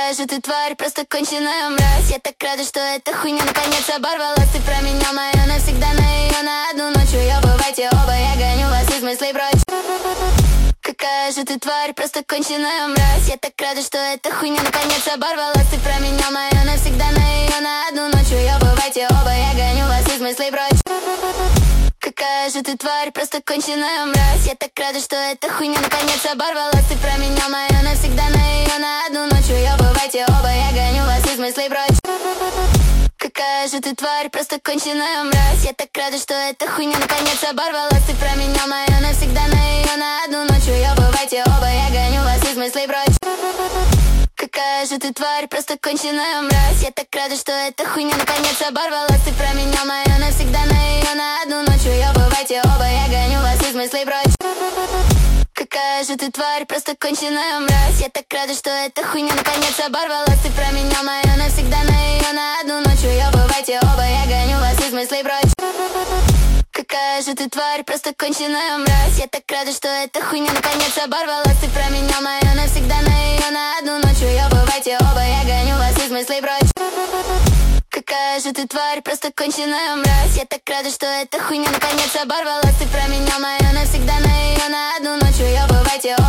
Какая же ты тварь, просто конченая мразь. Я так рада, что эта хуйня наконец оборвалась. Ты променял мою навсегда на ее на одну ночь. Уебывайте оба, я гоню вас из мыслей прочь. Какая же ты тварь, просто конченая мразь. Я так рада, что эта хуйня наконец оборвалась. Ты променял мою навсегда на ее на одну ночь. Уебывайте оба, я гоню вас из мыслей прочь. Какая же ты тварь, просто конченая мразь. Я так рада, что эта хуйня наконец оборвалась. Ты променял мою навсегда на ее на одну ночь. Уебывайте оба, я гоню вас из мыслей прочь. Какая же ты тварь, просто конченая мразь. Я так рада, что эта хуйня наконец оборвалась. Ты променял мою навсегда на ее на одну ночь. Уебывайте оба, я гоню вас из мыслей прочь. Какая же ты тварь, просто конченая мразь. Я так рада, что эта хуйня наконец оборвалась. Ты променял мою навсегда на ее на одну ночь. Уебывайте оба, я гоню вас из мыслей прочь. Какая же ты тварь, просто конченая мразь. Я так рада, что эта хуйня наконец оборвалась. Ты променял мою навсегда на ее на одну ночь. Уебывайте оба, я гоню вас из мыслей прочь. Какая же ты тварь, просто конченая мразь. Я так рада, что эта хуйня наконец оборвалась. Ты променял мою навсегда на ее на одну ночь. Уебывайте оба, я гоню вас из мыслей прочь. Какая же ты тварь, просто конченая мразь. Я так рада, что эта хуйня наконец оборвалась. Ты променял мою навсегда на ее на одну ночь. Уебывайте оба.